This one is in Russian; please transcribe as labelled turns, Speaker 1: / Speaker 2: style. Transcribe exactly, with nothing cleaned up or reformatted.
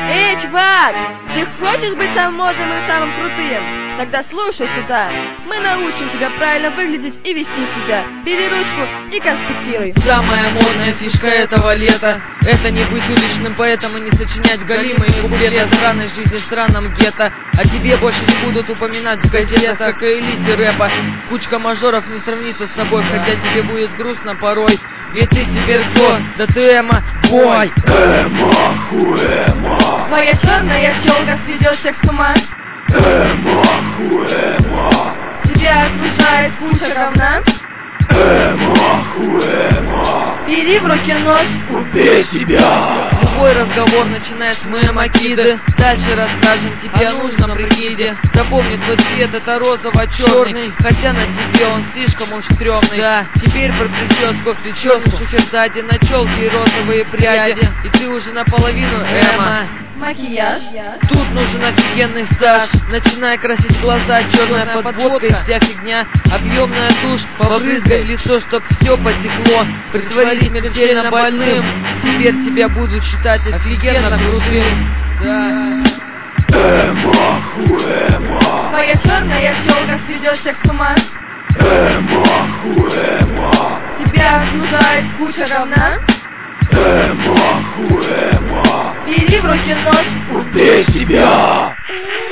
Speaker 1: Эй, чувак, ты хочешь быть самым модным и самым крутым? Тогда слушай сюда. Мы научим тебя правильно выглядеть и вести себя. Бери ручку и конспектируй.
Speaker 2: Самая модная фишка этого лета — это не быть уличным поэтом и не сочинять галимые куплеты о странной жизни в странном гетто. А тебе больше не будут упоминать в газетах, как и элите рэпа. Кучка мажоров не сравнится с собой, хотя тебе будет грустно порой. Ведь ты теперь кто? Да ты эмо, бой!
Speaker 3: Эмо, хуэмо.
Speaker 1: Твоя черная челка сведет всех с ума.
Speaker 3: Эмо, хуэмо.
Speaker 1: Тебя окружает куча говна.
Speaker 3: Эмо, хуэмо.
Speaker 1: Бери в руки нож.
Speaker 3: Убей себя.
Speaker 2: Любой разговор начинает с мемокиды. Дальше расскажем тебе о нужном прикиде. Запомни, твой цвет это розово-черный, хотя на тебе он слишком уж стрёмный. Да, теперь про прическу. Черный шухер сзади, на челке и розовые пряди. И ты уже наполовину эмо.
Speaker 1: Макияж.
Speaker 2: Тут нужен офигенный стаж. Начинай красить глаза, черная подводка и вся фигня. Объемная тушь, побрызгай в лицо, чтоб все потекло. Притворись смертельно больным. Теперь тебя будут считать офигенно крутым. Да.
Speaker 3: Эмо, хуэмо.
Speaker 1: Твоя черная челка сведет всех с ума.
Speaker 3: Эмо, хуэмо.
Speaker 1: Тебя окружает куча говна.
Speaker 3: Эмо, хуэмо.
Speaker 1: Бери в руки нож.
Speaker 3: Убей себя.